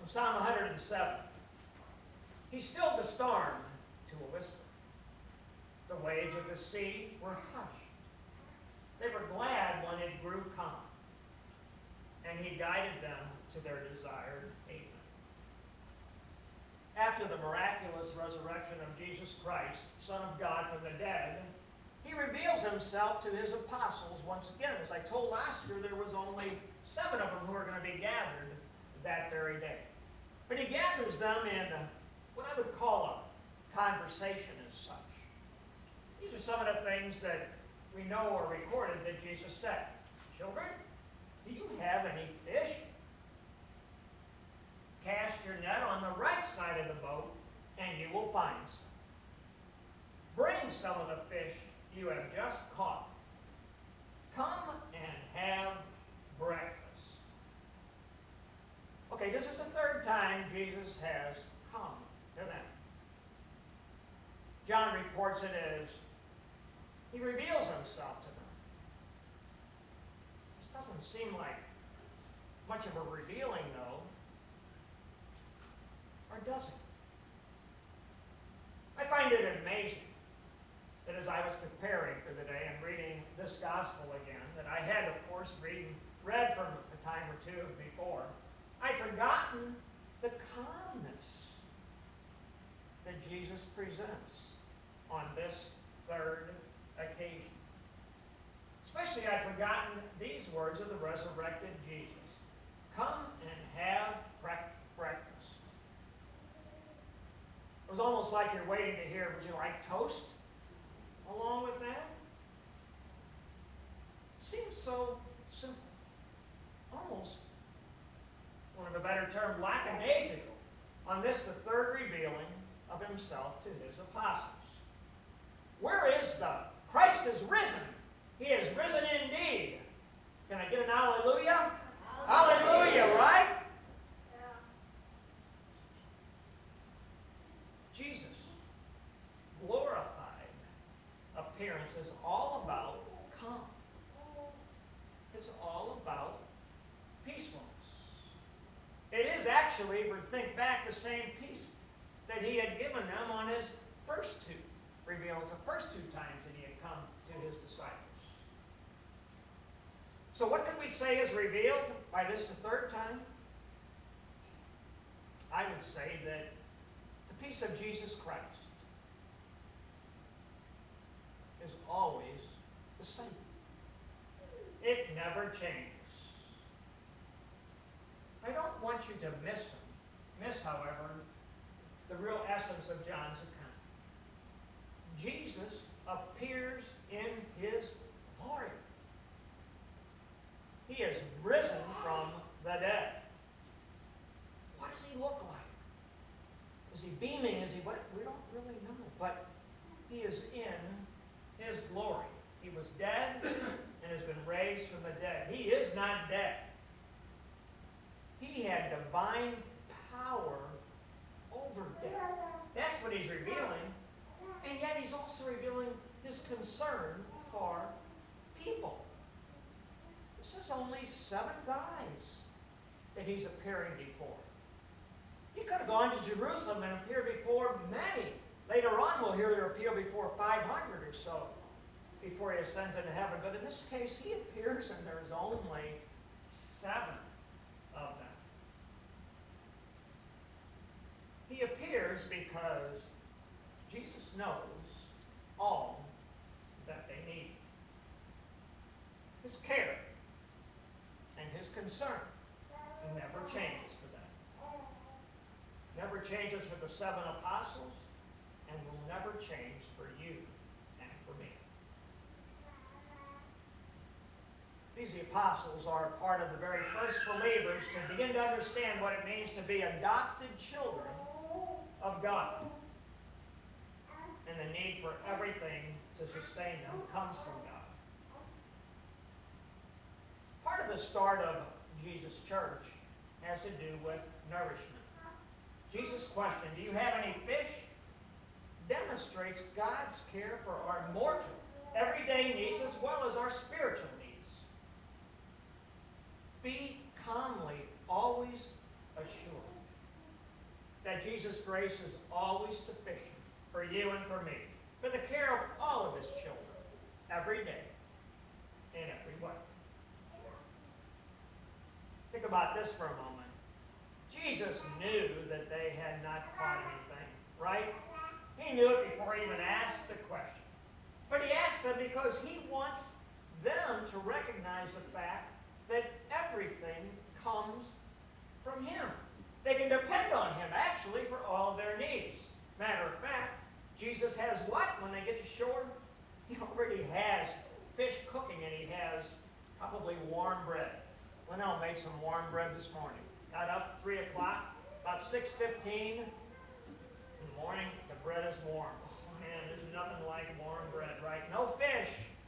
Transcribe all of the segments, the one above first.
From Psalm 107. He stilled the storm to a whisper. The waves of the sea were hushed. They were glad when it grew calm, and he guided them to their desired haven. After the miraculous resurrection of Jesus Christ, Son of God from the dead, he reveals himself to his apostles once again. As I told last year, there was only 7 of them who were going to be gathered that very day. But he gathers them in what I would call a conversation as such. These are some of the things that we know are recorded that Jesus said. Children, do you have any fish? Cast your net on the right side of the boat, and you will find some. Bring some of the fish you have just caught. Come and have breakfast. Okay, this is the 3rd time Jesus has come to them. John reports it as he reveals himself to them. This doesn't seem like much of a revealing, though. Or does it? I find it amazing that as I was preparing for the day and reading this gospel again, that I had, of course, read from a time or two before, I'd forgotten the calmness that Jesus presents on this 3rd occasion. Especially I'd forgotten these words of the resurrected Jesus. Come and have breakfast. It was almost like you're waiting to hear, would you like toast along with that? It seems so simple. Almost, one of a better term, lackadaisical on this, the 3rd revealing of himself to his apostles. Where is the Christ is risen? He is risen indeed. Can I get an hallelujah? Hallelujah, right? Jesus' glorified appearance is all about calm. It's all about peacefulness. It is actually, if we think back, the same peace that he had given them on his first 2 revealings, the first 2 times that he had come to his disciples. So what could we say is revealed by this the 3rd time? I would say that the peace of Jesus Christ is always the same. It never changes. I don't want you to miss, however, the real essence of John's account. Jesus appears in his glory. He is risen from the dead. What does he look like? Is he beaming? Is he what? We don't really know. But he is in his glory. He was dead and has been raised from the dead. He is not dead. He had divine power over death. That's what he's revealing. And yet he's also revealing his concern for people. This is only 7 guys that he's appearing before. He could have gone to Jerusalem and appeared before many. Later on we'll hear he'll appear before 500 or so before he ascends into heaven. But in this case, he appears and there's only 7 of them. He appears because Jesus knows all that they need. His care and his concern never changes for them. Never changes for the 7 apostles and will never change for you and for me. These apostles are part of the very first believers to begin to understand what it means to be adopted children of God. And the need for everything to sustain them comes from God. Part of the start of Jesus' church has to do with nourishment. Jesus' question, do you have any fish? Demonstrates God's care for our mortal, everyday needs as well as our spiritual needs. Be calmly always assured that Jesus' grace is always sufficient for you and for me, for the care of all of his children, every day, in every way. Think about this for a moment. Jesus knew that they had not caught anything, right? He knew it before he even asked the question. But he asked them because he wants them to recognize the fact that everything comes from him. They can depend on him, actually, for all of their needs. Matter of fact, Jesus has what when they get to shore? He already has fish cooking, and he has probably warm bread. Linnell made some warm bread this morning. Got up 3 o'clock, about 6:15 in the morning, the bread is warm. Oh man, there's nothing like warm bread, right? No fish,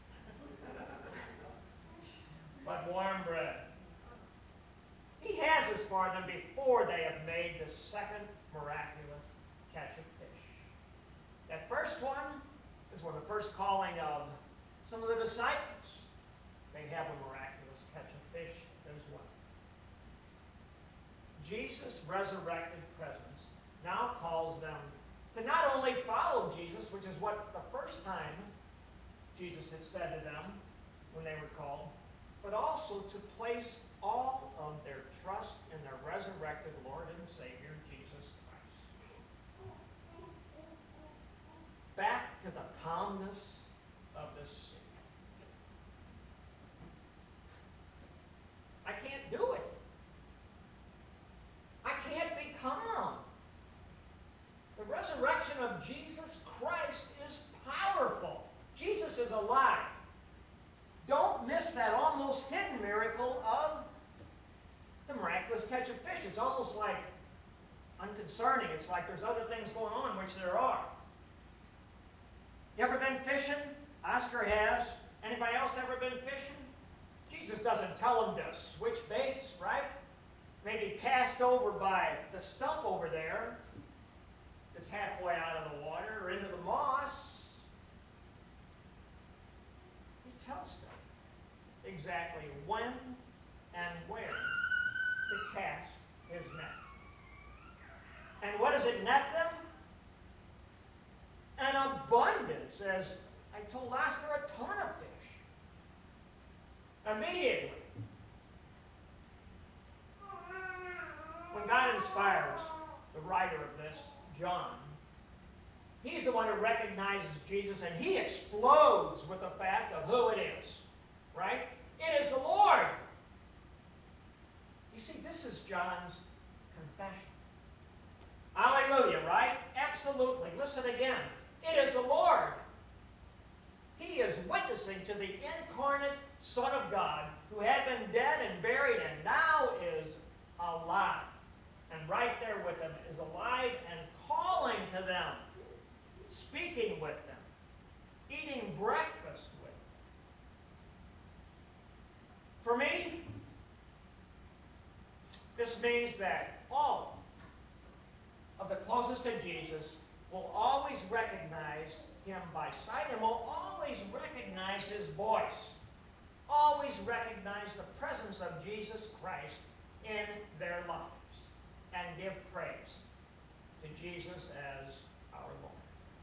but warm bread. He has this for them before they have made the second miraculous catch of fish. That first one is one of the first calling of some of the disciples. They have a miraculous catch of fish as well. Jesus' resurrected presence now calls them to not only follow Jesus, which is what the first time Jesus had said to them when they were called, but also to place all of their trust in their resurrected Lord and Savior, Jesus Christ. Back to the calmness of the sea. I can't do it. I can't be calm. The resurrection of Jesus Christ is powerful. Jesus is alive. Don't miss that almost hidden miracle of the miraculous catch of fish. It's almost like unconcerning. It's like there's other things going on, which there are. You ever been fishing? Oscar has. Anybody else ever been fishing? Jesus doesn't tell them to switch baits, right? Maybe cast over by the stump over there that's halfway out of the water or into the moss. He tells them exactly when and where to cast his net. And what does it net them? An abundance, as I told Oscar, a ton of fish. Immediately. When God inspires the writer of this, John, he's the one who recognizes Jesus, and he explodes with the fact of who it is. Right? It is the Lord. You see, this is John's confession. Hallelujah, right? Absolutely. Listen again. It is the Lord. He is witnessing to the incarnate Son of God who had been dead and buried and now is alive. And right there with them is alive and calling to them, speaking with them, eating breakfast with them. For me, this means that all of the closest to Jesus will always recognize him by sight and will always recognize his voice. Always recognize the presence of Jesus Christ in their lives and give praise to Jesus as our Lord.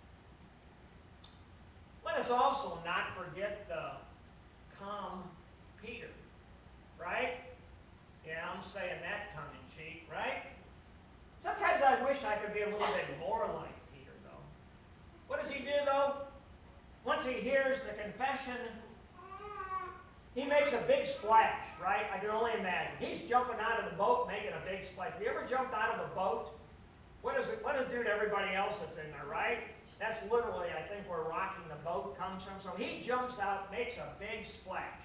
Let us also not forget the calm Peter, right? Yeah, I'm saying that tongue-in-cheek, right? Sometimes I wish I could be a little bit more like Peter, though. What does he do, though? Once he hears the confession, he makes a big splash, right? I can only imagine. He's jumping out of the boat, making a big splash. Have you ever jumped out of a boat? What does it do to everybody else that's in there, right? That's literally, I think, where rocking the boat comes from. So he jumps out, makes a big splash.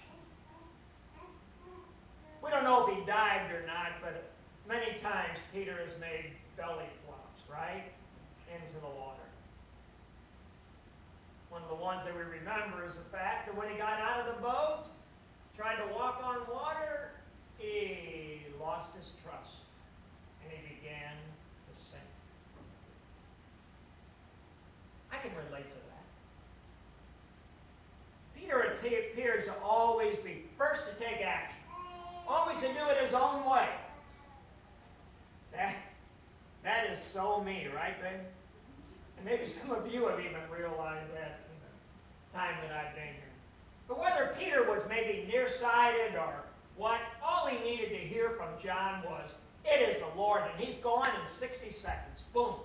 We don't know if he dived or not, but many times Peter has made belly flops, right, into the water. One of the ones that we remember is the fact that when he got out of the boat, tried to walk on water, he lost his trust, and he began to sink. I can relate to that. Peter appears to always be first to take action, always to do it his own way. That is so me, right, babe? And maybe some of you have even realized that in the time that I've been here. But whether Peter was maybe nearsighted or what, all he needed to hear from John was, "It is the Lord," and he's gone in 60 seconds. Boom.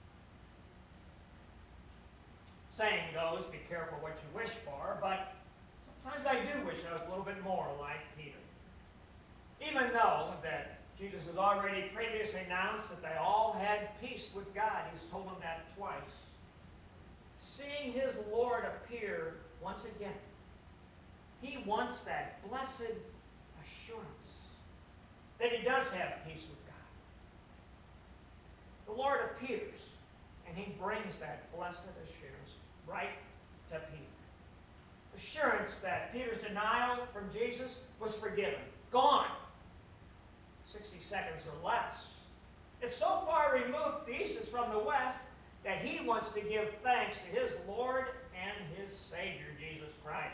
Saying goes, be careful what you wish for, but sometimes I do wish I was a little bit more like Peter. Even though that Jesus has already previously announced that they all had peace with God. He's told them that twice. Seeing his Lord appear once again, he wants that blessed assurance that he does have peace with God. The Lord appears, and he brings that blessed assurance right to Peter. Assurance that Peter's denial from Jesus was forgiven. Gone. 60 seconds or less. It's so far removed, the east is from the west, that he wants to give thanks to his Lord and his Savior, Jesus Christ.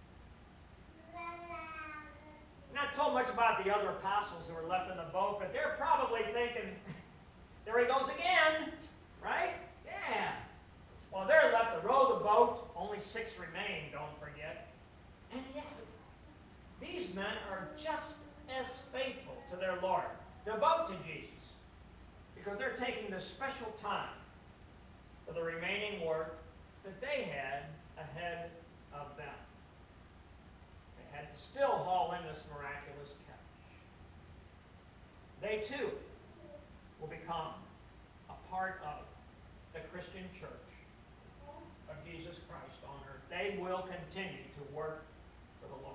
Not told much about the other apostles who were left in the boat, but they're probably thinking, there he goes again, right? Yeah. Well, they're left to row the boat. Only 6 remain, don't forget. And yet, these men are just as faithful to their Lord, devout to Jesus, because they're taking the special time for the remaining work that they had ahead of them. They had to still haul in this miraculous catch. They too will become a part of the Christian church of Jesus Christ on earth. They will continue to work for the Lord.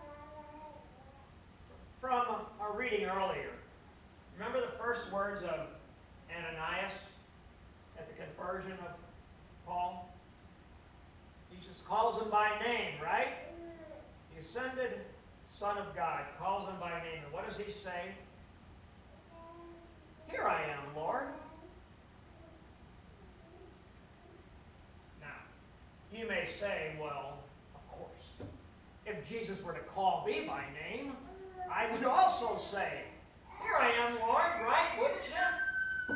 From our reading earlier, remember the first words of Ananias at the conversion of Paul? Jesus calls him by name, right? The ascended Son of God calls him by name. And what does he say? "Here I am, Lord." Now, you may say, well, of course, if Jesus were to call me by name, I would also say, "Here I am, Lord," right? Wouldn't you?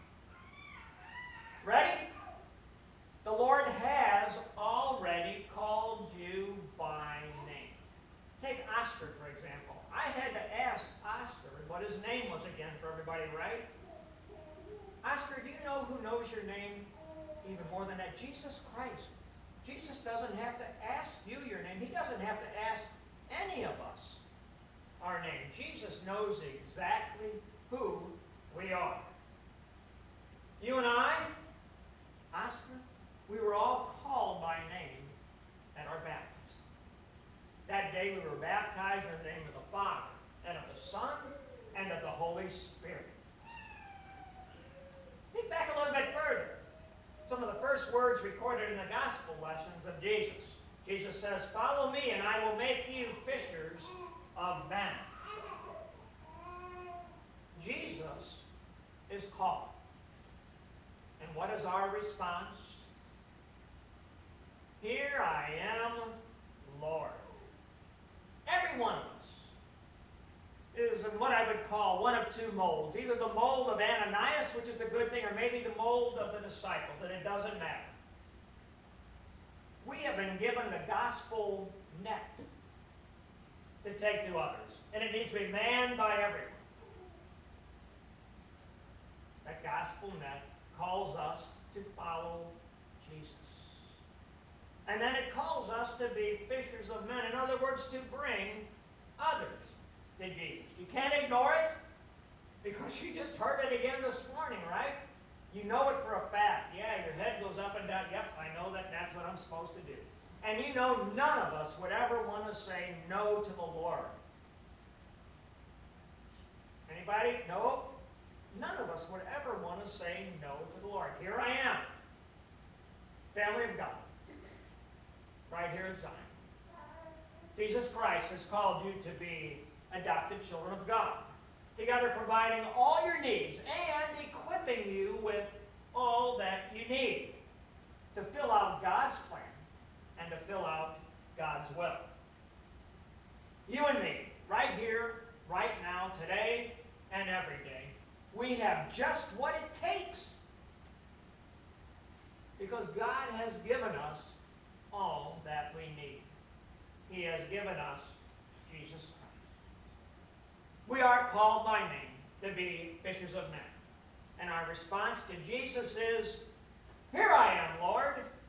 Ready? The Lord has already called you by name. Take Oscar, for example. I had to ask Oscar what his name was again for everybody, right? Oscar, do you know who knows your name even more than that? Jesus Christ. Jesus doesn't have to ask you your name. He doesn't have to ask any of us our name. Jesus knows exactly who we are. You and I, Oscar, we were all called by name at our baptism. That day we were baptized in the name of the Father, and of the Son, and of the Holy Spirit. Think back a little bit further. Some of the first words recorded in the gospel lessons of Jesus. Jesus says, "Follow me, and I will make you fishers of men." Jesus is called. And what is our response? "Here I am, Lord." Every one of us is in what I would call one of two molds. Either the mold of Ananias, which is a good thing, or maybe the mold of the disciples, and it doesn't matter. We have been given the gospel net to take to others, and it needs to be manned by everyone. That gospel net calls us to follow Jesus. And then it calls us to be fishers of men. In other words, to bring others to Jesus. You can't ignore it because you just heard it again this morning, right? You know it for a fact. Yeah, your head goes up and down. Yep, I know that that's what I'm supposed to do. And you know none of us would ever want to say no to the Lord. Anybody? No? None of us would ever want to say no to the Lord. Here I am, family of God, right here in Zion. Jesus Christ has called you to be adopted children of God, together providing all your needs and equipping you with all that you need to fill out God's plan and to fill out God's will. You and me, right here, right now, today, and every day, we have just what it takes. Because God has given us all that we need. He has given us Jesus Christ. We are called by name to be fishers of men. And our response to Jesus is, "Here I am, Lord.